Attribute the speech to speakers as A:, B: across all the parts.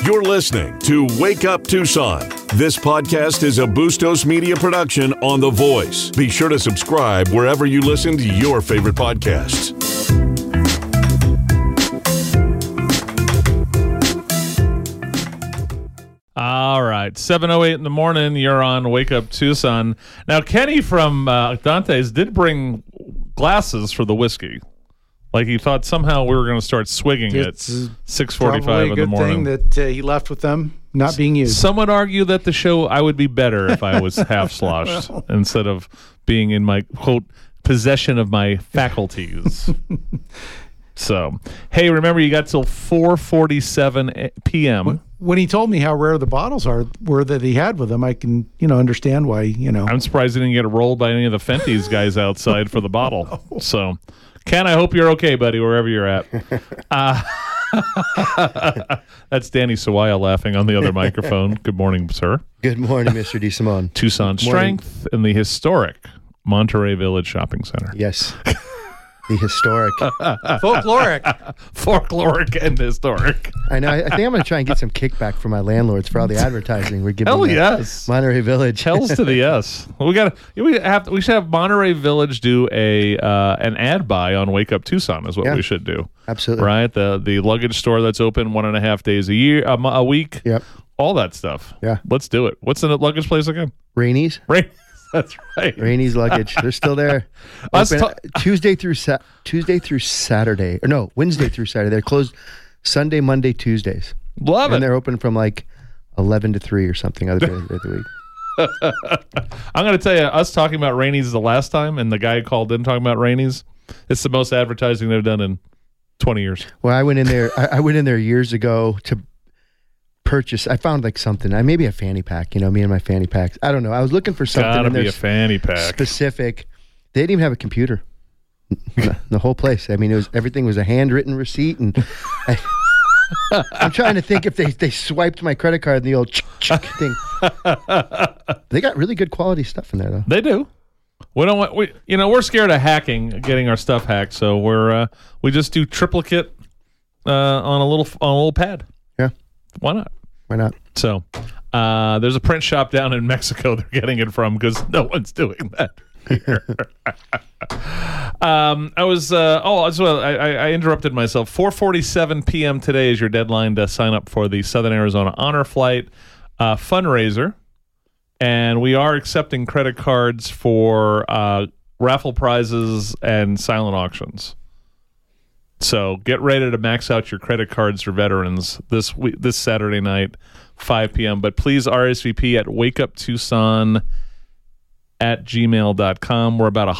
A: You're listening to Wake Up Tucson. This podcast is a Bustos Media production on The Voice. Be sure to subscribe wherever you listen to your favorite podcasts.
B: All right, 7:08 in the morning. You're on Wake Up Tucson. Now, Kenny from Dante's did bring glasses for the whiskey. Like he thought somehow we were going to start swigging at 6:45 in the morning.
C: Probably a good thing that he left with them not being used.
B: Some would argue that the show I would be better if I was half sloshed instead of being in my quote possession of my faculties. So, hey, remember you got till 4:47 p.m.
C: When he told me how rare the bottles were that he had with him, I can, understand why,
B: I'm surprised he didn't get rolled by any of the Fenty's guys outside for the bottle. No. So, Ken, I hope you're okay, buddy, wherever you're at. That's Danny Sawaya laughing on the other microphone. Good morning, sir.
D: Good morning, Mr. DeSimone.
B: Tucson Strength in the historic Monterey Village Shopping Center.
D: Yes. The historic.
B: Folkloric and historic.
D: I know. I think I'm going to try and get some kickback from my landlords for all the advertising we're giving.
B: Hell yes.
D: Monterey Village.
B: Hells to the yes. We should have Monterey Village do an ad buy on Wake Up Tucson is what we should do.
D: Absolutely.
B: Right? The luggage store that's open 1.5 days a week.
D: Yep.
B: All that stuff.
D: Yeah.
B: Let's do it. What's the luggage place again?
D: Rainey's.
B: That's right.
D: Rainey's Luggage. They're still there. Tuesday through Saturday. Or no, Wednesday through Saturday. They're closed Sunday, Monday, Tuesdays.
B: Love it.
D: And they're open from like 11 to 3 or something other days of the week.
B: I'm going to tell you, us talking about Rainey's the last time, and the guy who called in talking about Rainey's, it's the most advertising they've done in 20 years.
D: Well, I went in there. I went in there years ago to purchase. I found like something. Maybe a fanny pack. Me and my fanny packs. I don't know. I was looking for something.
B: Gotta be a fanny pack.
D: Specific. They didn't even have a computer. The whole place. I mean, everything was a handwritten receipt, and I'm trying to think if they swiped my credit card and the old thing. They got really good quality stuff in there, though.
B: They do. We don't want we're scared of getting our stuff hacked, so we just do triplicate on a little pad.
D: Yeah.
B: Why not?
D: Why not?
B: So, there's a print shop down in Mexico they're getting it from because no one's doing that here. I interrupted myself. 4:47 p.m. today is your deadline to sign up for the Southern Arizona Honor Flight fundraiser. And we are accepting credit cards for raffle prizes and silent auctions. So get ready to max out your credit cards for veterans this Saturday night, 5 p.m. But please RSVP at wakeuptucson@gmail.com. We're about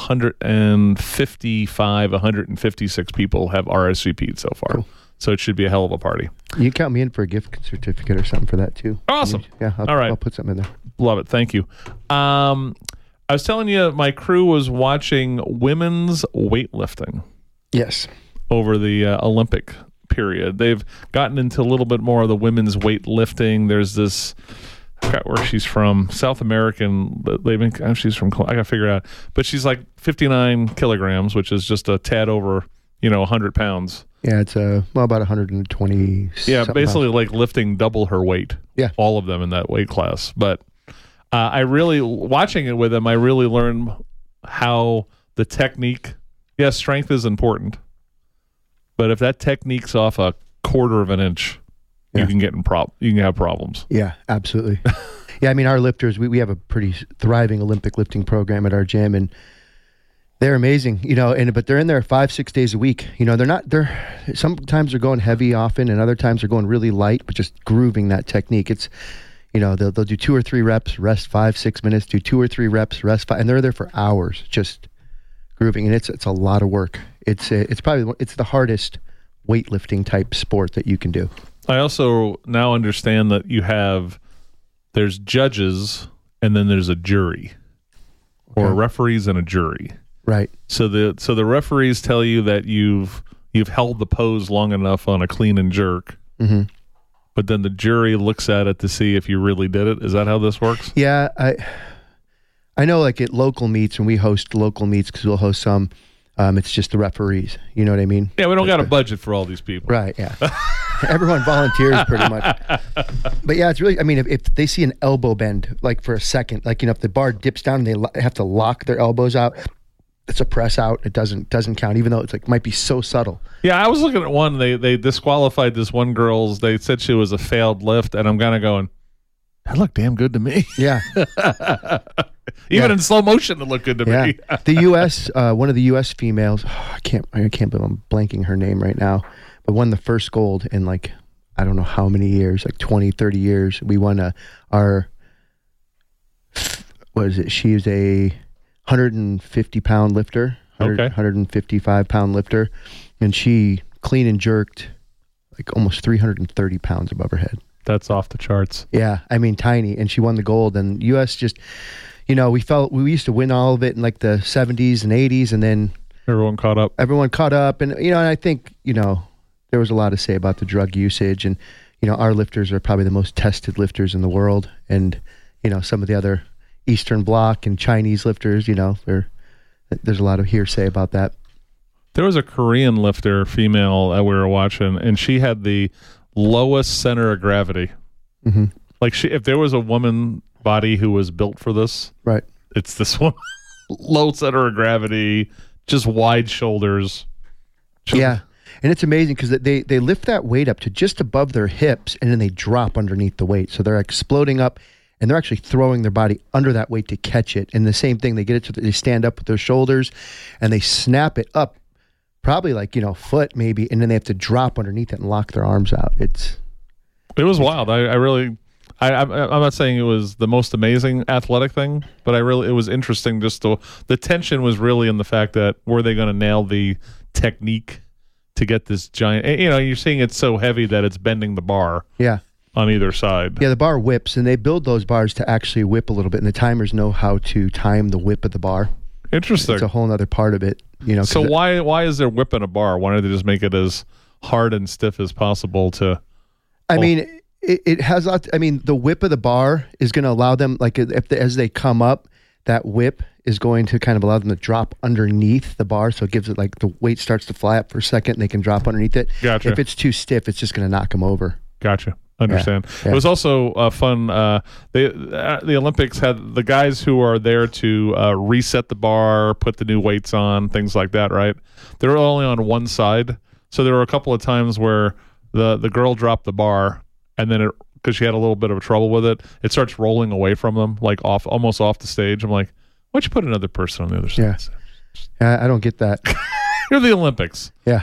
B: 156 people have RSVP'd so far. Cool. So it should be a hell of a party.
D: You can count me in for a gift certificate or something for that, too.
B: Awesome.
D: Yeah,
B: all right.
D: I'll put something in there.
B: Love it. Thank you. I was telling you, my crew was watching women's weightlifting.
D: Yes.
B: Over the Olympic period. They've gotten into a little bit more of the women's weightlifting. There's this, I forgot where she's from, South American. She's from, I got to figure it out. But she's like 59 kilograms, which is just a tad over, 100 pounds.
D: Yeah, it's about 120.
B: Yeah, basically
D: pounds.
B: Like lifting double her weight.
D: Yeah.
B: All of them in that weight class. But watching it with them, I really learned how the technique, strength is important. But if that technique's off a quarter of an inch, you can get you can have problems.
D: Yeah, absolutely. Yeah, I mean, our lifters, we have a pretty thriving Olympic lifting program at our gym, and they're amazing, but they're in there 5-6 days a week. Sometimes they're going heavy often, and other times they're going really light, but just grooving that technique. It's, they'll do 2 or 3 reps, rest 5-6 minutes, do 2 or 3 reps, rest 5, and they're there for hours, just grooving, and it's a lot of work. It's the hardest weightlifting type sport that you can do.
B: I also now understand that there's judges and then there's a jury, or referees and a jury.
D: Right.
B: So the referees tell you that you've held the pose long enough on a clean and jerk, but then the jury looks at it to see if you really did it. Is that how this works?
D: Yeah, I know. Like at local meets, when we host local meets, because we'll host some. It's just the referees. You know what I mean?
B: Yeah, we don't got a budget for all these people.
D: Right, yeah. Everyone volunteers pretty much. But yeah, it's really, I mean, if they see an elbow bend, like for a second, like, if the bar dips down and they have to lock their elbows out, it's a press out. It doesn't count, even though it's like might be so subtle.
B: Yeah, I was looking at one. They disqualified this one girl's. They said she was a failed lift, and I'm kind of going, that looked damn good to me.
D: Yeah.
B: Even in slow motion, it looked good to me.
D: The U.S., one of the U.S. females, I can't believe I'm blanking her name right now, but won the first gold in like, I don't know how many years, like 20, 30 years. We won she was a 150-pound lifter, 155-pound lifter, and she clean and jerked like almost 330 pounds above her head.
B: That's off the charts.
D: Yeah, I mean, tiny, and she won the gold. And U.S. just, we used to win all of it in like the 70s and 80s, and then
B: everyone caught up.
D: And and I think there was a lot to say about the drug usage, and our lifters are probably the most tested lifters in the world, and some of the other Eastern Bloc and Chinese lifters, there's a lot of hearsay about that.
B: There was a Korean lifter, female, that we were watching, and she had the lowest center of gravity.
D: Mm-hmm.
B: Like if there was a woman body who was built for this,
D: right?
B: It's this one. Low center of gravity, just wide shoulders.
D: Yeah, and it's amazing because they lift that weight up to just above their hips, and then they drop underneath the weight, so they're exploding up, and they're actually throwing their body under that weight to catch it. And the same thing, they get it they stand up with their shoulders, and they snap it up. Probably like, foot maybe, and then they have to drop underneath it and lock their arms out. It
B: was wild. I'm not saying it was the most amazing athletic thing, but it was interesting. Just the tension was really in the fact that were they going to nail the technique to get this giant, you're seeing it's so heavy that it's bending the bar.
D: Yeah. On
B: either side.
D: Yeah, the bar whips, and they build those bars to actually whip a little bit, and the timers know how to time the whip of the bar.
B: Interesting.
D: It's a whole other part of it.
B: So why is there whip in a bar? Why don't they just make it as hard and stiff as possible to?
D: I mean, it has. I mean, the whip of the bar is going to allow them, like, as they come up, that whip is going to kind of allow them to drop underneath the bar. So it gives it like the weight starts to fly up for a second, and they can drop underneath it.
B: Gotcha.
D: If it's too stiff, it's just going to knock them over.
B: Gotcha. Understand. Yeah. It was also fun. The Olympics had the guys who are there to reset the bar, put the new weights on, things like that, right? They were only on one side. So there were a couple of times where the girl dropped the bar, and then because she had a little bit of trouble with it, it starts rolling away from them, like almost off the stage. I'm like, why'd you put another person on the other side?
D: Yeah. I don't get that.
B: You're the Olympics.
D: Yeah.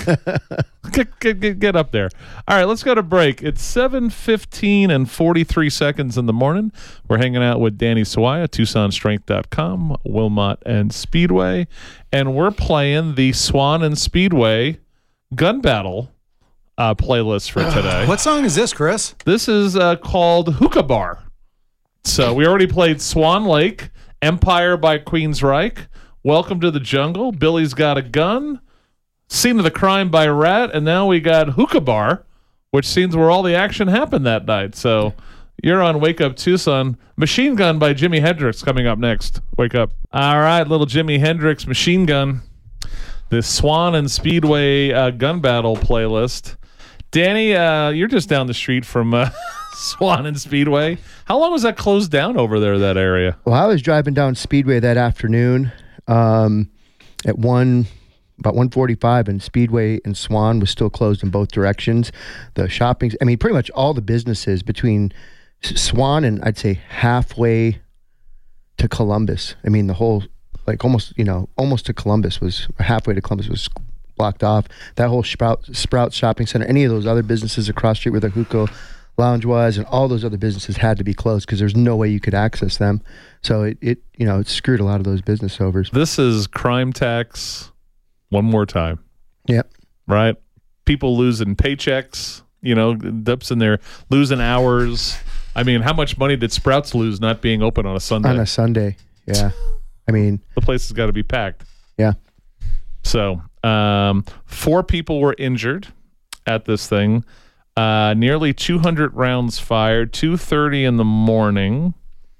B: Get up there. All right, let's go to break. It's 7:15 and 43 seconds in the morning. We're hanging out with Danny Sawaya, TucsonStrength.com, Wilmot and Speedway, and we're playing the Swan and Speedway Gun Battle playlist for today.
E: What song is this, Chris?
B: This is called Hookah Bar. So we already played Swan Lake, Empire by Queensryche, Welcome to the Jungle, Billy's Got a Gun, Scene of the Crime by Rat, and now we got Hookah Bar, which seems where all the action happened that night. So you're on Wake Up Tucson. Machine Gun by Jimi Hendrix coming up next. Wake up. All right, little Jimi Hendrix Machine Gun. The Swan and Speedway gun battle playlist. Danny, you're just down the street from Swan and Speedway. How long was that closed down over there, that area?
D: Well, I was driving down Speedway that afternoon at about 1:45, and Speedway and Swan was still closed in both directions. The shopping, I mean, pretty much all the businesses between Swan and I'd say halfway to Columbus. I mean, the whole, like almost to Columbus was halfway to Columbus was blocked off. That whole Sprouts Shopping Center, any of those other businesses across the street where the hookah lounge was, and all those other businesses had to be closed because there's no way you could access them. So it screwed a lot of those business overs.
B: This is crime tax one more time.
D: Yep.
B: Right? People losing paychecks, dips in there, losing hours. I mean, how much money did Sprouts lose not being open on a Sunday?
D: On a Sunday, yeah. I mean,
B: the place has got to be packed.
D: Yeah.
B: So 4 people were injured at this thing. Nearly 200 rounds fired, 2:30 in the morning.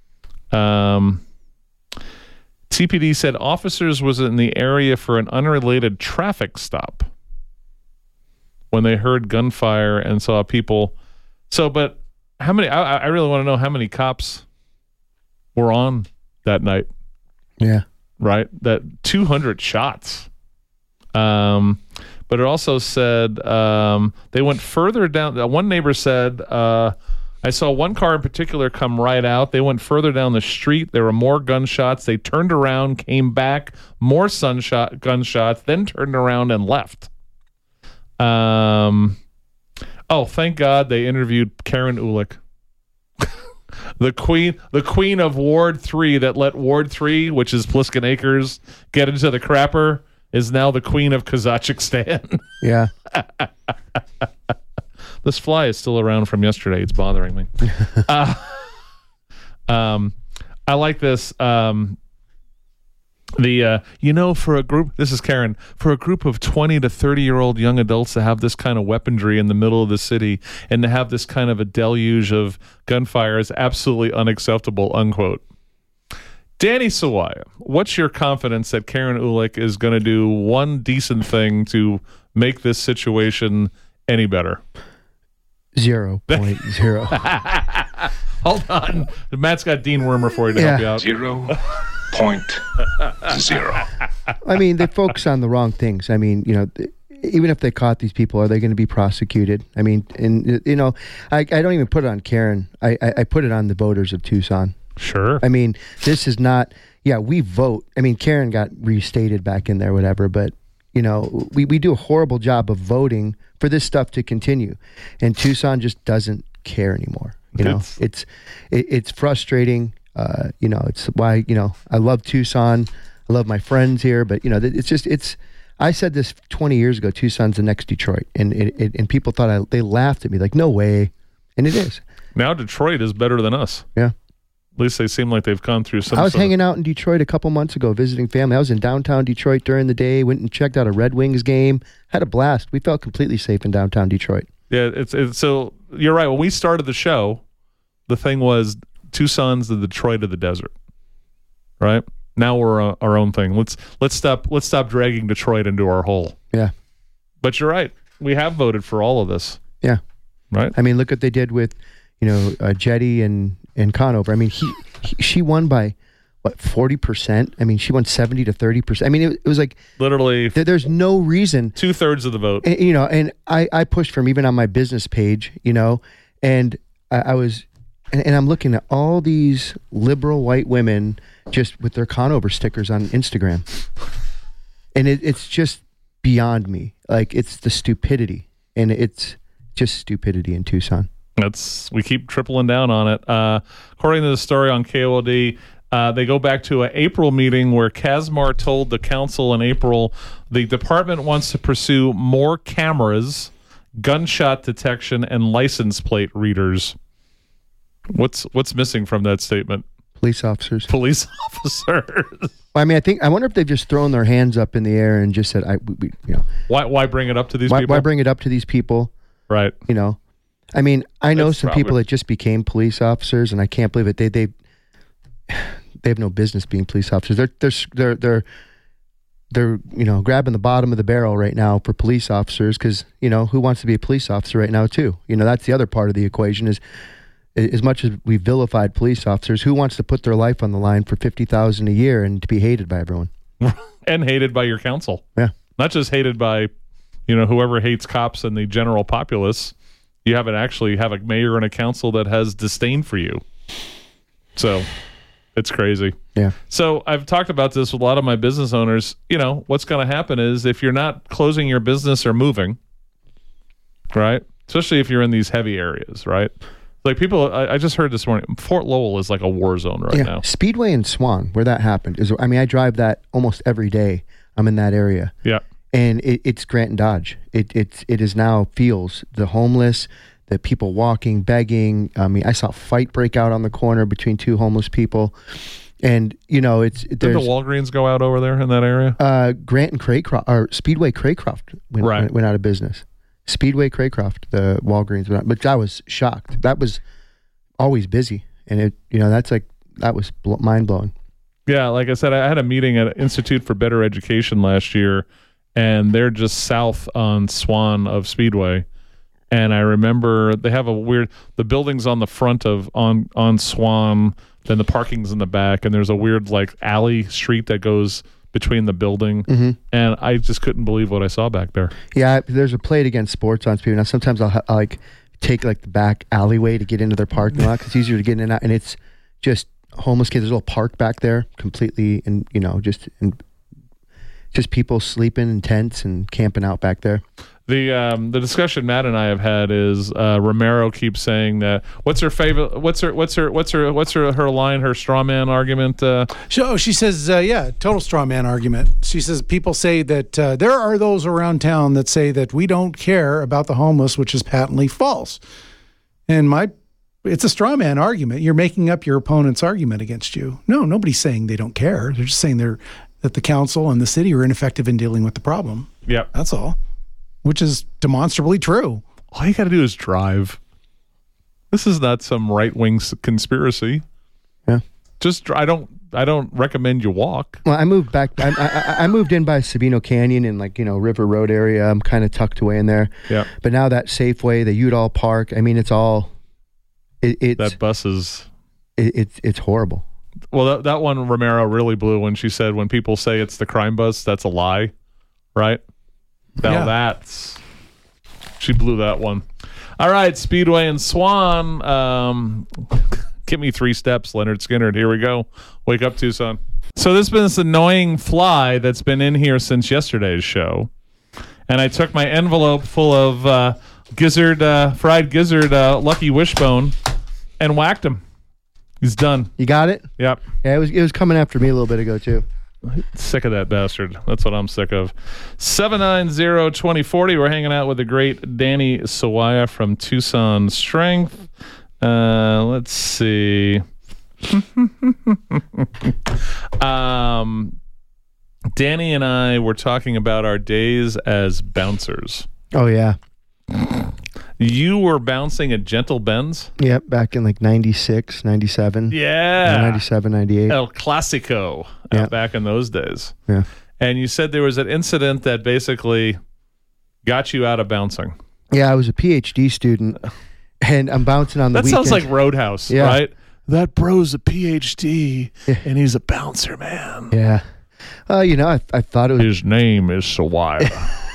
B: TPD said officers was in the area for an unrelated traffic stop when they heard gunfire and saw people. So, but how many? I really want to know how many cops were on that night.
D: Yeah. Right.
B: That 200 shots. But it also said they went further down. One neighbor said, I saw one car in particular come right out. They went further down the street. There were more gunshots. They turned around, came back, more gunshots, then turned around and left. Oh, thank God they interviewed Karen Ulick. The queen of Ward 3 that let Ward 3, which is Pliskin Acres, get into the crapper, is now the queen of Kazakhstan.
D: Yeah.
B: This fly is still around from yesterday. It's bothering me. I like this. For a group, this is Karen, for a group of 20 to 30-year-old young adults to have this kind of weaponry in the middle of the city and to have this kind of a deluge of gunfire is absolutely unacceptable, unquote. Danny Sawaya, what's your confidence that Karen Ulick is going to do one decent thing to make this situation any better?
D: 0.0.
B: Hold on. Matt's got Dean Wormer for you to help you out.
E: 0.0.
D: I mean, they focus on the wrong things. I mean, even if they caught these people, are they going to be prosecuted? I mean, and I don't even put it on Karen. I put it on the voters of Tucson.
B: Sure.
D: I mean, this is not. Yeah, we vote. I mean, Karen got restated back in there, whatever. But we do a horrible job of voting for this stuff to continue, and Tucson just doesn't care anymore. It's frustrating. It's why, I love Tucson. I love my friends here, but I said this 20 years ago, Tucson's the next Detroit. And people thought they laughed at me like, no way. And it is.
B: Now Detroit is better than us.
D: Yeah.
B: At least they seem like they've gone through some.
D: I was hanging out in Detroit a couple months ago, visiting family. I was in downtown Detroit during the day, went and checked out a Red Wings game, had a blast. We felt completely safe in downtown Detroit.
B: Yeah. It's so you're right. When we started the show, the thing was, Tucson's the Detroit of the desert, right? Now we're our own thing. Let's stop dragging Detroit into our hole.
D: Yeah,
B: but you're right. We have voted for all of this.
D: Yeah,
B: right.
D: I mean, look what they did with, Jetty and Conover. I mean, she won by what 40%. I mean, she won 70 to 30%. I mean, it was like
B: literally.
D: There's no reason
B: 2/3 of the vote.
D: And I pushed for him even on my business page. And I was. And I'm looking at all these liberal white women just with their Conover stickers on Instagram. And it's just beyond me. Like, it's the stupidity. And it's just stupidity in Tucson.
B: We keep tripling down on it. According to the story on KOLD, they go back to an April meeting where Kazmar told the council in April the department wants to pursue more cameras, gunshot detection, and license plate readers. What's missing from that statement?
D: Police officers.
B: I
D: mean, I wonder if they've just thrown their hands up in the air and just said,
B: Why bring it up to these people?
D: Why bring it up to these people?
B: Right.
D: I mean, I know some people that just became police officers, and I can't believe it. They have no business being police officers. They're grabbing the bottom of the barrel right now for police officers because who wants to be a police officer right now too? That's the other part of the equation is. As much as we vilified police officers, who wants to put their life on the line for $50,000 a year and to be hated by everyone?
B: And hated by your council.
D: Yeah.
B: Not just hated by, whoever hates cops and the general populace. You have a mayor and a council that has disdain for you. So it's crazy.
D: Yeah.
B: So I've talked about this with a lot of my business owners. What's going to happen is if you're not closing your business or moving, right? Especially if you're in these heavy areas, right? Like people, I just heard this morning, Fort Lowell is like a war zone right now.
D: Speedway in Swan, where that happened, I drive that almost every day. I'm in that area.
B: Yeah.
D: And it's Grant and Dodge. It is now feels the homeless, the people walking, begging. I mean, I saw a fight break out on the corner between two homeless people. And, did the
B: Walgreens go out over there in that area?
D: Grant and Craycroft, or Speedway Craycroft went out of business. Speedway Craycroft, the Walgreens, but I was shocked. That was always busy, and that was mind blowing.
B: Yeah, like I said, I had a meeting at Institute for Better Education last year, and they're just south on Swan of Speedway. And I remember they have the building's on the front of on Swan, then the parking's in the back, and there's a weird like alley street that goes between the building.
D: Mm-hmm.
B: And I just couldn't believe what I saw back there.
D: Yeah, there's a plate against sports on Speedway. Now sometimes I'll like take like the back alleyway to get into their parking lot because it's easier to get in and out, and it's just homeless kids. There's a little park back there, completely, and just people sleeping in tents and camping out back there.
B: The discussion Matt and I have had is Romero keeps saying that what's her favorite? What's her line? Her straw man argument.
C: She says, total straw man argument. She says people say that there are those around town that say that we don't care about the homeless, which is patently false. And it's a straw man argument. You're making up your opponent's argument against you. No, nobody's saying they don't care. They're just saying that the council and the city are ineffective in dealing with the problem.
B: Yep.
C: That's all. Which is demonstrably true.
B: All you got to do is drive. This is not some right-wing conspiracy.
D: Yeah.
B: Just I don't recommend you walk.
D: Well, I moved back. I moved in by Sabino Canyon and River Road area. I'm kind of tucked away in there.
B: Yeah.
D: But now that Safeway, the Udall Park. I mean, it's all. It's
B: that bus is.
D: It's horrible.
B: Well, that one Romero really blew when she said when people say it's the crime bus, that's a lie, right? Now she blew that one. All right, Speedway and Swan. Give me 3 steps, Leonard Skinner. Here we go. Wake up, Tucson. So this has been this annoying fly that's been in here since yesterday's show. And I took my envelope full of fried gizzard Lucky Wishbone and whacked him. He's done.
D: You got it?
B: Yep.
D: Yeah, it was coming after me a little bit ago, too.
B: Sick of that bastard. That's what I'm sick of. 790-2040. We're hanging out with the great Danny Sawaya from Tucson Strength. Let's see. Danny and I were talking about our days as bouncers.
D: Oh, yeah.
B: You were bouncing at Gentle Ben's?
D: Yep, back in like 96, 97.
B: Yeah.
D: 97, 98.
B: El Clasico, back in those days.
D: Yeah.
B: And you said there was an incident that basically got you out of bouncing.
D: Yeah, I was a PhD student, and I'm bouncing on the weekend.
B: That sounds like Roadhouse, right? That bro's a PhD, and he's a bouncer, man.
D: Yeah. I thought it was...
B: His name is Sawaya.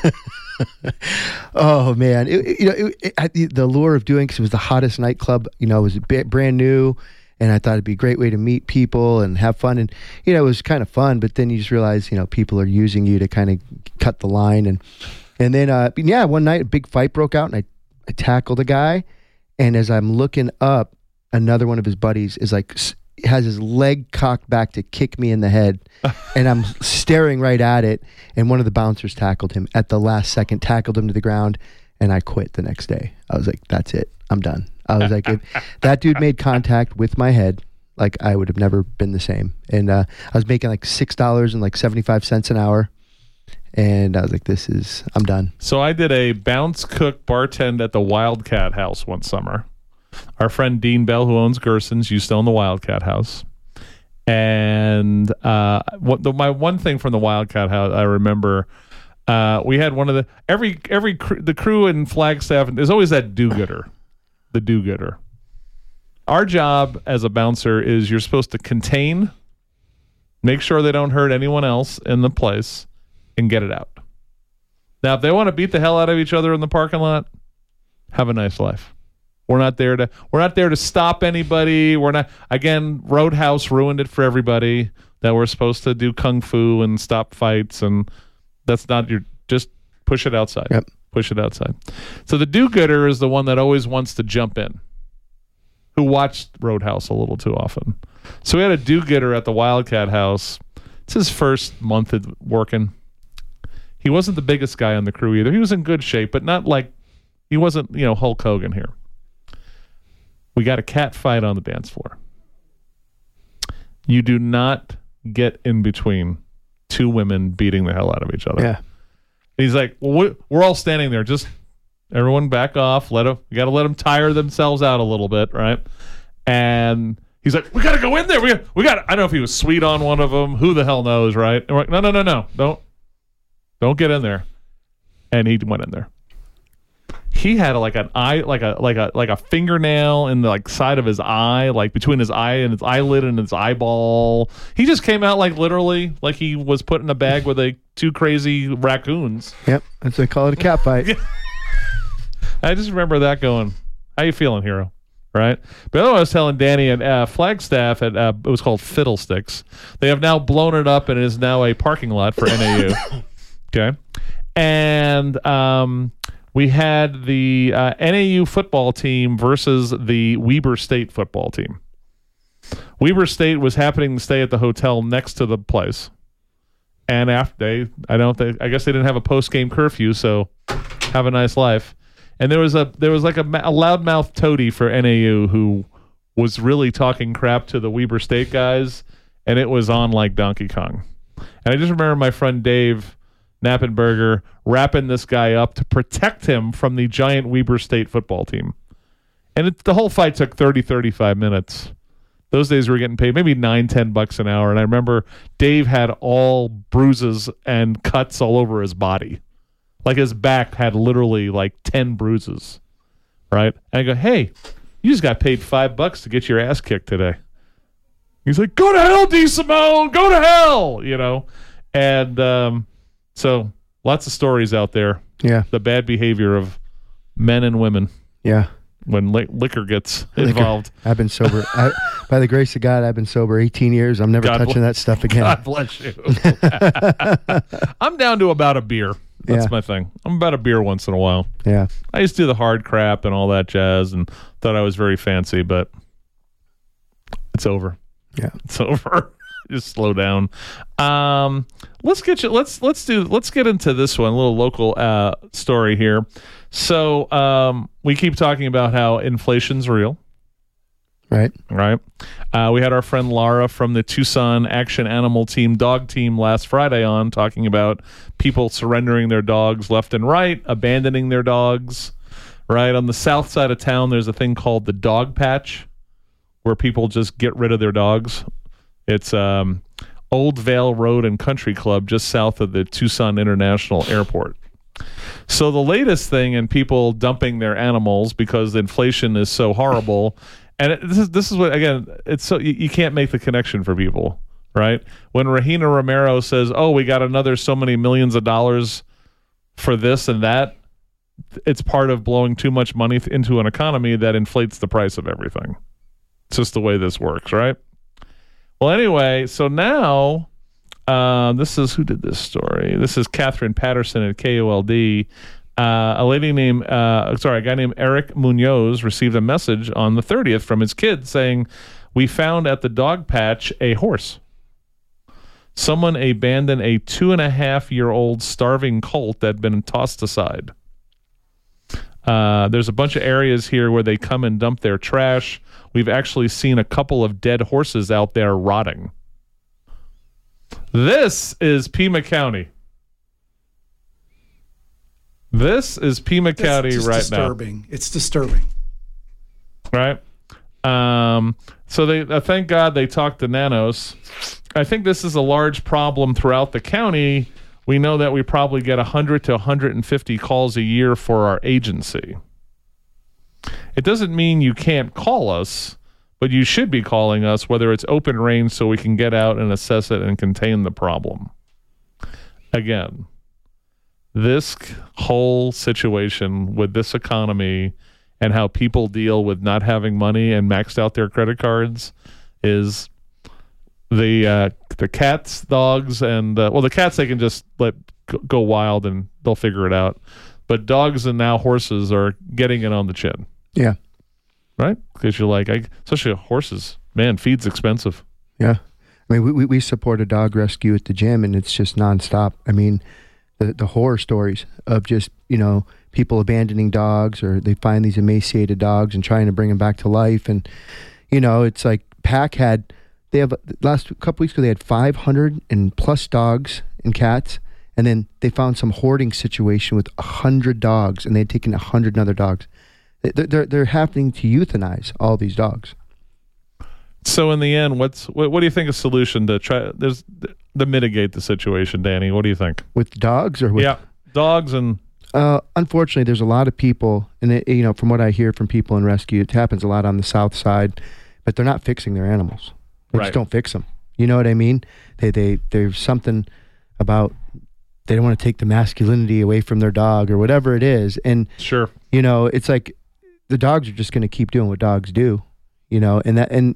D: Oh man, the lure of doing, because it was the hottest nightclub. It was brand new, and I thought it'd be a great way to meet people and have fun, and it was kind of fun. But then you just realize, people are using you to kind of cut the line, and then one night a big fight broke out, and I tackled a guy, and as I'm looking up, another one of his buddies is like has his leg cocked back to kick me in the head, and I'm staring right at it, and one of the bouncers tackled him at the last second, tackled him to the ground, and I quit the next day. I was like, that's it. I'm done. I was like, if that dude made contact with my head, like I would have never been the same. And I was making like $6 and like 75 cents an hour. And I was like, I'm done.
B: So I did a bounce cook bartend at the Wildcat House one summer. Our friend Dean Bell, who owns Gerson's, used to own the Wildcat House. And my one thing from the Wildcat House, I remember, we had one of the crew in Flagstaff. There's always that do-gooder, the do-gooder. Our job as a bouncer is you're supposed to contain, make sure they don't hurt anyone else in the place, and get it out. Now, if they want to beat the hell out of each other in the parking lot, have a nice life. We're not there to stop anybody. We're not, again, Roadhouse ruined it for everybody that we're supposed to do kung fu and stop fights, and that's not just push it outside.
D: Yep.
B: Push it outside. So the do-gooder is the one that always wants to jump in, who watched Roadhouse a little too often. So we had a do-gooder at the Wildcat House. It's his first month of working. He wasn't the biggest guy on the crew either. He was in good shape, but not like, he wasn't, Hulk Hogan here. We got a cat fight on the dance floor. You do not get in between two women beating the hell out of each other.
D: Yeah.
B: He's like, well, we're all standing there. Just everyone back off. We got to let them tire themselves out a little bit, right? And he's like, we got to go in there. We got. I don't know if he was sweet on one of them. Who the hell knows, right? And we're like, no. Don't get in there. And he went in there. He had like an eye, like a fingernail in the like side of his eye, like between his eye and his eyelid and his eyeball. He just came out like literally like he was put in a bag with two crazy raccoons.
D: Yep, that's what they call it, a cat fight.
B: I just remember that going, how you feeling, hero? Right? But I was telling Danny at Flagstaff, it was called Fiddlesticks. They have now blown it up and it is now a parking lot for NAU. Okay. And we had the NAU football team versus the Weber State football team. Weber State was happening to stay at the hotel next to the place. And after I guess they didn't have a post-game curfew, so have a nice life. And there was like a loudmouth toady for NAU who was really talking crap to the Weber State guys, and it was on like Donkey Kong. And I just remember my friend Dave Knappenberger wrapping this guy up to protect him from the giant Weber State football team. And the whole fight took 35 minutes. Those days we were getting paid maybe $9-10 an hour. And I remember Dave had all bruises and cuts all over his body. Like his back had literally like 10 bruises. Right? And I go, hey, you just got paid $5 to get your ass kicked today. He's like, go to hell, D. Simone, go to hell, you know? And so lots of stories out there.
D: Yeah.
B: The bad behavior of men and women.
D: Yeah.
B: When liquor gets involved.
D: I've been sober. By the grace of God, I've been sober 18 years. I'm never touching that stuff again.
B: God bless you. I'm down to about a beer. That's my thing. I'm about a beer once in a while.
D: Yeah.
B: I used to do the hard crap and all that jazz and thought I was very fancy, but it's over.
D: Yeah.
B: It's over. Just slow down. Let's get into this one, a little local story here. So we keep talking about how inflation's real.
D: Right.
B: We had our friend Lara from the Tucson Action Animal Team dog team last Friday on talking about people surrendering their dogs left and right, abandoning their dogs. Right. On the south side of town, there's a thing called the Dog Patch where people just get rid of their dogs. It's Old Vale Road and Country Club just south of the Tucson International Airport. So the latest thing in people dumping their animals because inflation is so horrible, and this is what, again, it's so you can't make the connection for people, right? When Regina Romero says, "Oh, we got another so many millions of dollars for this and that," it's part of blowing too much money into an economy that inflates the price of everything. It's just the way this works, right? Well, anyway, so now this is who did this story. This is Catherine Patterson at KOLD. A guy named Eric Munoz received a message on the 30th from his kid saying, "We found at the dog patch a horse. Someone abandoned a 2.5-year-old starving colt that had been tossed aside. There's a bunch of areas here where they come and dump their trash. We've actually seen a couple of dead horses out there rotting." This is Pima County. This is Pima County right
C: disturbing.
B: now.
C: It's disturbing.
B: Right? So they thank God they talked to Nanos. I think this is a large problem throughout the county. We know that we probably get 100 to 150 calls a year for our agency. It doesn't mean you can't call us, but you should be calling us, whether it's open range, so we can get out and assess it and contain the problem. Again, this whole situation with this economy and how people deal with not having money and maxed out their credit cards is the cats, dogs, and the cats they can just let go wild and they'll figure it out. But dogs and now horses are getting it on the chin.
D: Yeah.
B: Right? Because you're like, especially horses, man, feed's expensive.
D: Yeah. I mean, we support a dog rescue at the gym, and it's just nonstop. I mean, the horror stories of just, people abandoning dogs, or they find these emaciated dogs and trying to bring them back to life. And, it's like last couple weeks ago, they had 500 and plus dogs and cats. And then they found some hoarding situation with 100 dogs, and they had taken 100 other dogs. They're happening to euthanize all these dogs.
B: So in the end, what do you think a solution to mitigate the situation, Danny? What do you think?
D: With dogs or with
B: dogs and
D: unfortunately, there's a lot of people, and from what I hear from people in rescue, it happens a lot on the south side, but they're not fixing their animals. They just don't fix them. You know what I mean? There's something about they don't want to take the masculinity away from their dog or whatever it is, and
B: sure,
D: it's like the dogs are just going to keep doing what dogs do, and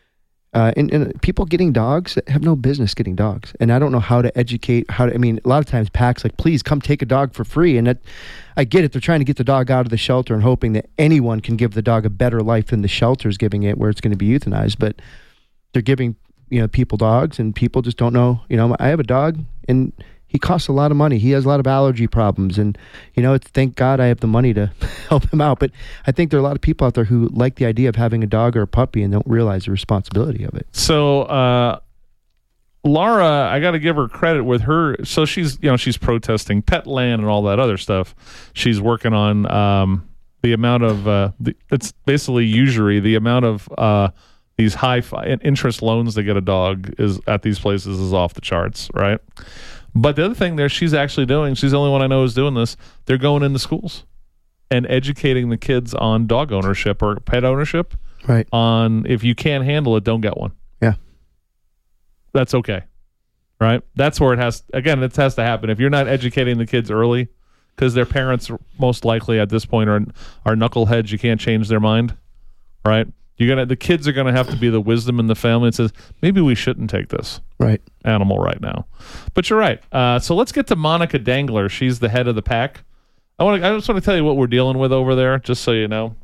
D: people getting dogs that have no business getting dogs. And I don't know how to educate, a lot of times PAC's like, please come take a dog for free. And I get it. They're trying to get the dog out of the shelter and hoping that anyone can give the dog a better life than the shelter's giving it, where it's going to be euthanized. But they're giving, people dogs, and people just don't know. I have a dog, and he costs a lot of money. He has a lot of allergy problems, and thank God I have the money to help him out. But I think there are a lot of people out there who like the idea of having a dog or a puppy and don't realize the responsibility of it.
B: So Laura, I got to give her credit with her. So she's protesting Petland and all that other stuff. She's working on the amount of it's basically usury. The amount of these high interest loans to get a dog is at these places is off the charts, right? But the other thing she's actually doing, she's the only one I know who's doing this, they're going into schools and educating the kids on dog ownership or pet ownership.
D: Right.
B: On if you can't handle it, don't get one.
D: Yeah.
B: That's okay. Right? That's where it has to happen. If you're not educating the kids early, because their parents most likely at this point are knuckleheads, you can't change their mind. Right? The kids are gonna have to be the wisdom in the family that says, maybe we shouldn't take this animal right now. But you're right. So let's get to Monica Dangler. She's the head of the PAC. I just want to tell you what we're dealing with over there, just so you know.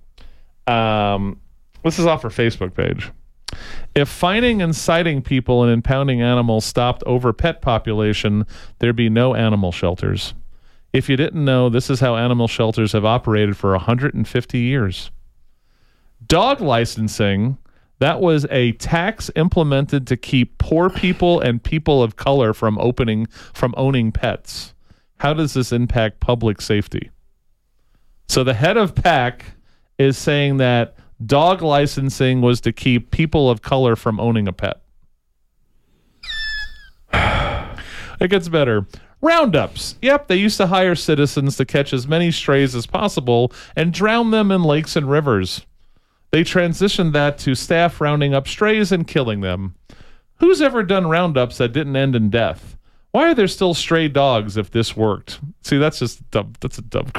B: This is off her Facebook page. If fining and citing people and impounding animals stopped over pet population, there'd be no animal shelters. If you didn't know, this is how animal shelters have operated for 150 years. Dog licensing, that was a tax implemented to keep poor people and people of color from owning pets. How does this impact public safety? So the head of PAC is saying that dog licensing was to keep people of color from owning a pet. It gets better. Roundups. Yep, they used to hire citizens to catch as many strays as possible and drown them in lakes and rivers. They transitioned that to staff rounding up strays and killing them. Who's ever done roundups that didn't end in death? Why are there still stray dogs if this worked? See, that's just dumb. That's a dumb.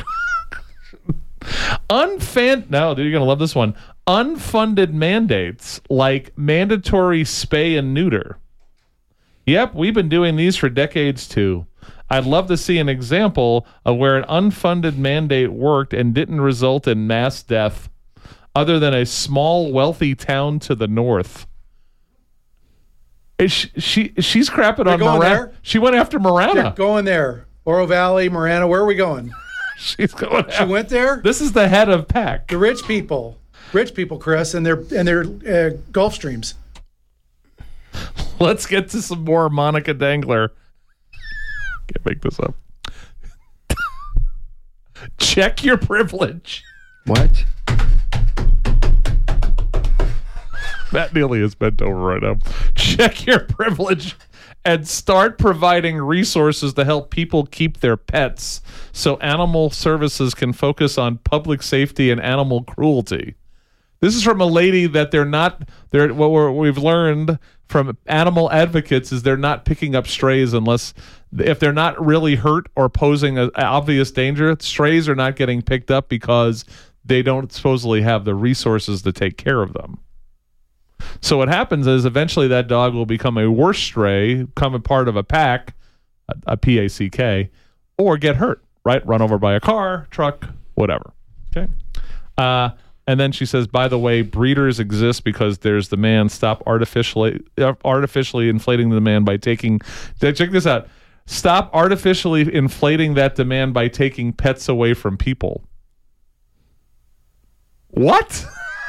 B: No, dude, you're gonna love this one. Unfunded mandates like mandatory spay and neuter. Yep, we've been doing these for decades too. I'd love to see an example of where an unfunded mandate worked and didn't result in mass death, other than a small, wealthy town to the north. She's crapping on Marana. She went after Marana.
C: Yeah, going there. Oro Valley, Marana. Where are we going?
B: She's going.
C: She went there.
B: This is the head of PAC.
C: The rich people, Chris, and their Gulf Streams.
B: Let's get to some more Monica Dangler. Can't make this up. Check your privilege.
D: What?
B: Matt Neely is bent over right now. Check your privilege and start providing resources to help people keep their pets so animal services can focus on public safety and animal cruelty. This is from a lady that what we've learned from animal advocates is they're not picking up strays if they're not really hurt or posing an obvious danger. Strays are not getting picked up because they don't supposedly have the resources to take care of them. So what happens is eventually that dog will become a worse stray, become a part of a pack, a PACK, or get hurt, right? Run over by a car, truck, whatever. Okay. And then she says, by the way, breeders exist because there's demand. Stop artificially inflating the demand by taking. Check this out. Stop artificially inflating that demand by taking pets away from people. What?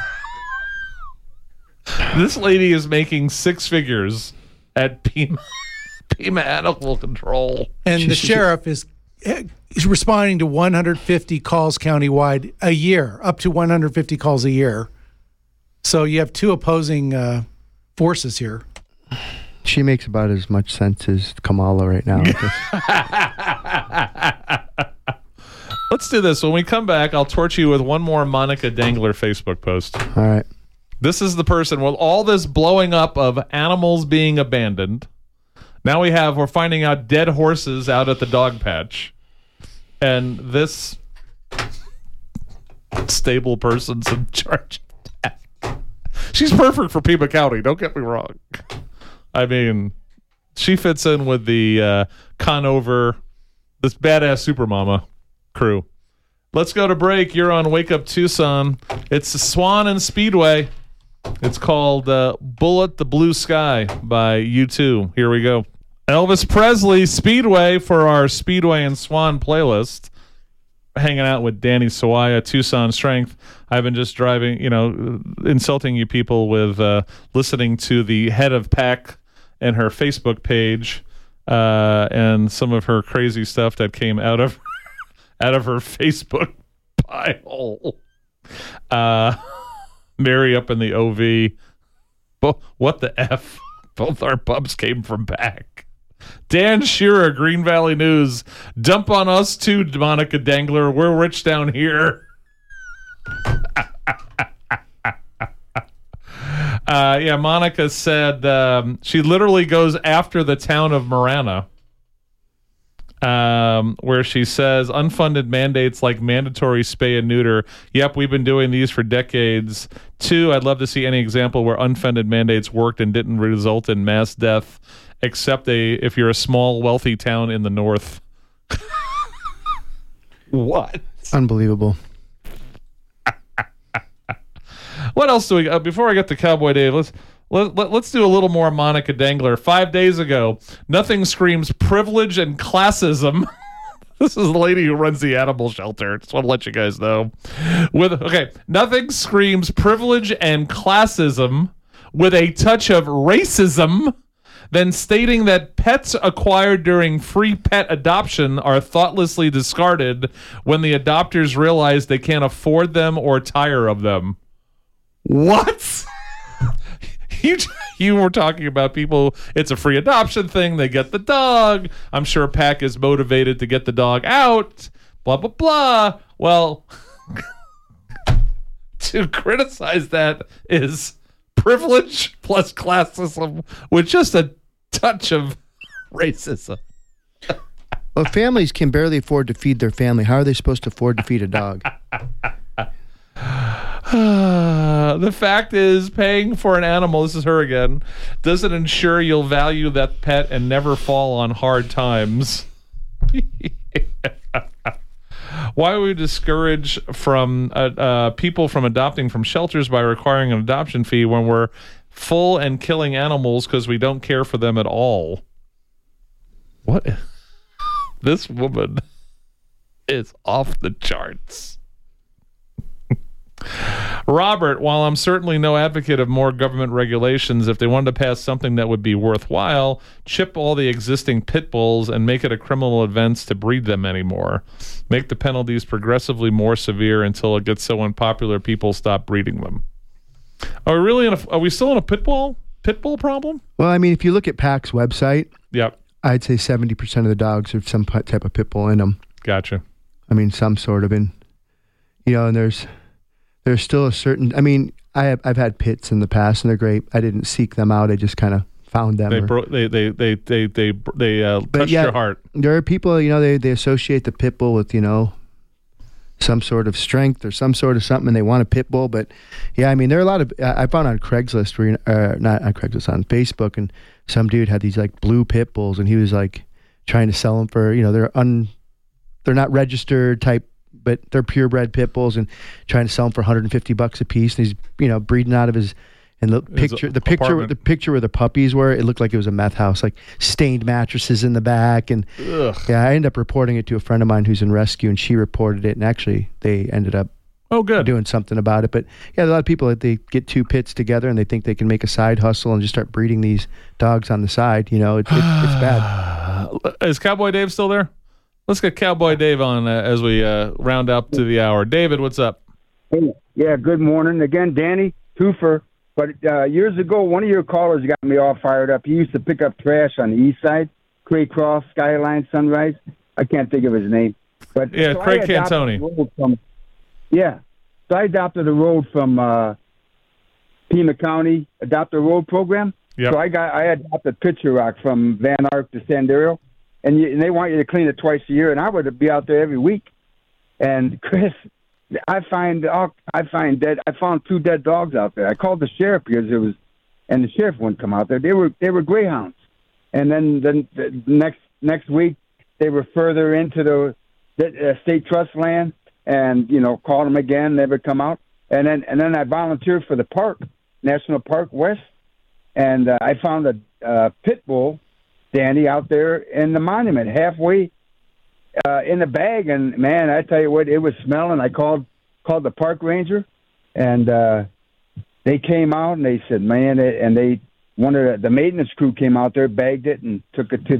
B: This lady is making six figures at Pima Animal Control.
C: And the sheriff is responding to 150 calls countywide a year, up to 150 calls a year. So you have two opposing forces here.
D: She makes about as much sense as Kamala right now.
B: Let's do this. When we come back, I'll torture you with one more Monica Dangler Facebook post.
D: All right.
B: This is the person with all this blowing up of animals being abandoned. Now we're finding out dead horses out at the dog patch. And this stable person's in charge of that. She's perfect for Pima County, don't get me wrong. I mean, she fits in with the Conover, this badass Supermama crew. Let's go to break. You're on Wake Up Tucson. It's Swan and Speedway. It's called Bullet the Blue Sky by U2. Here we go. Elvis Presley, Speedway for our Speedway and Swan playlist. Hanging out with Danny Sawaya, Tucson Strength. I've been just driving, insulting you people with listening to the head of PAC and her Facebook page and some of her crazy stuff that came out of her Facebook pile. Mary up in the OV. What the F? Both our pubs came from PAC. Dan Shearer, Green Valley News. Dump on us too, Monica Dangler. We're rich down here. Monica said she literally goes after the town of Marana, where she says unfunded mandates like mandatory spay and neuter. Yep, we've been doing these for decades. 2, I'd love to see any example where unfunded mandates worked and didn't result in mass death, except if you're a small, wealthy town in the north. What?
D: Unbelievable.
B: What else do we before I get to Cowboy Dave? Let's do a little more Monica Dangler. 5 days ago, nothing screams privilege and classism. This is the lady who runs the animal shelter. Just want to let you guys know. Nothing screams privilege and classism with a touch of racism than stating that pets acquired during free pet adoption are thoughtlessly discarded when the adopters realize they can't afford them or tire of them. What? You were talking about people, it's a free adoption thing, they get the dog. I'm sure PAC is motivated to get the dog out, blah, blah, blah. Well, to criticize that is privilege plus classism with just a touch of racism.
D: Well, families can barely afford to feed their family. How are they supposed to afford to feed a dog?
B: The fact is, paying for an animal, this is her again, doesn't ensure you'll value that pet and never fall on hard times. Why would we discourage from people from adopting from shelters by requiring an adoption fee when we're full and killing animals because we don't care for them at all? What? This woman is off the charts. Robert, while I'm certainly no advocate of more government regulations, if they wanted to pass something that would be worthwhile, chip all the existing pit bulls and make it a criminal offense to breed them anymore. Make the penalties progressively more severe until it gets so unpopular people stop breeding them. Are we still in a pit bull problem?
D: Well, I mean, if you look at PAC's website,
B: yep,
D: I'd say 70% of the dogs have some type of pit bull in them.
B: Gotcha.
D: I mean, some sort of and there's still a certain. I mean, I've had pits in the past, and they're great. I didn't seek them out. I just kind of found them.
B: They touched your heart.
D: There are people, they associate the pit bull with some sort of strength or some sort of something, and they want a pit bull. But yeah, I mean, there are a lot of. I found on Craigslist, not on Craigslist, on Facebook, and some dude had these like blue pit bulls, and he was like trying to sell them for they're not registered type, but they're purebred pit bulls, and trying to sell them for $150 a piece. And he's breeding out of his. And the picture where the puppies were, it looked like it was a meth house, like stained mattresses in the back. And yeah, I ended up reporting it to a friend of mine who's in rescue, and she reported it, and actually they ended up doing something about it. But yeah, a lot of people, they get two pits together and they think they can make a side hustle and just start breeding these dogs on the side. It's bad.
B: Is Cowboy Dave still there? Let's get Cowboy Dave on as we round up to the hour. David, what's up?
E: Hey, yeah, good morning. Again, Danny, twofer. But years ago, one of your callers got me all fired up. He used to pick up trash on the east side, Cray Cross, Skyline, Sunrise. I can't think of his name. But
B: Yeah,
E: so
B: Craig
E: I adopted
B: Cantoni.
E: the road from- Yeah. So I adopted the road from Pima County, Adopt a Road program.
B: Yep.
E: So I adopted Pitcher Rock from Van Ark to Sandero. And they want you to clean it twice a year, and I would be out there every week. And Chris, I found 2 dead dogs out there. I called the sheriff because and the sheriff wouldn't come out there. They were greyhounds. And then the next week they were further into the state trust land, and called them again, never come out. And then I volunteered for the park, National Park West, and I found a pit bull, Danny, out there in the monument, halfway in the bag. And man, I tell you what, it was smelling. I called the park ranger, and they came out and they said, man, one of the maintenance crew came out there, bagged it, and took it to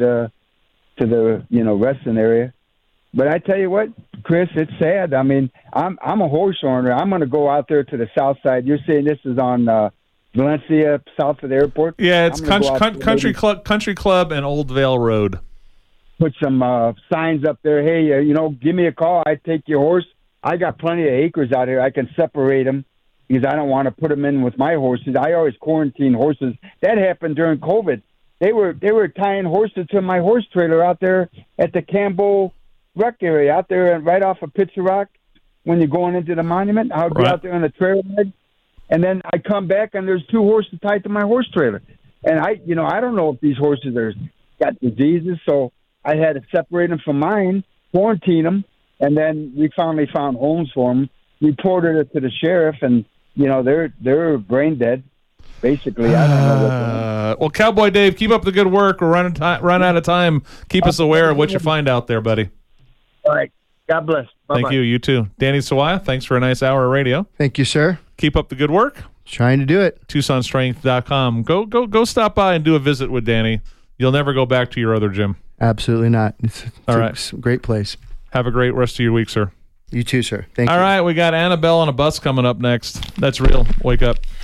E: the resting area. But I tell you what, Chris, it's sad. I mean, I'm a horse owner. I'm going to go out there to the south side. You're saying this is on Valencia, south of the airport?
B: Yeah, it's Country Club and Old Vale Road.
E: Put some signs up there. Hey, give me a call. I take your horse. I got plenty of acres out here. I can separate them because I don't want to put them in with my horses. I always quarantine horses. That happened during COVID. They were tying horses to my horse trailer out there at the Campbell Rec area, out there right off of Pitcher Rock. When you're going into the monument, I would be out there on the trailhead. And then I come back, and there's 2 horses tied to my horse trailer. And I don't know if these horses got diseases, so I had to separate them from mine, quarantine them, and then we finally found homes for them. Reported it to the sheriff, and they're brain dead, basically. I don't know.
B: Well, Cowboy Dave, keep up the good work. We're run out of time. Keep us aware of what you find out there, buddy.
E: All right. God bless. Bye-bye.
B: Thank you. You too. Danny Sawaya, thanks for a nice hour of radio.
D: Thank you, sir.
B: Keep up the good work.
D: Trying to do it.
B: TucsonStrength.com. Go stop by and do a visit with Danny. You'll never go back to your other gym.
D: Absolutely not. It's
B: All right.
D: a great place.
B: Have a great rest of your week, sir.
D: You too, sir. Thank you.
B: All right, we got Annabelle on a bus coming up next. That's real. Wake up.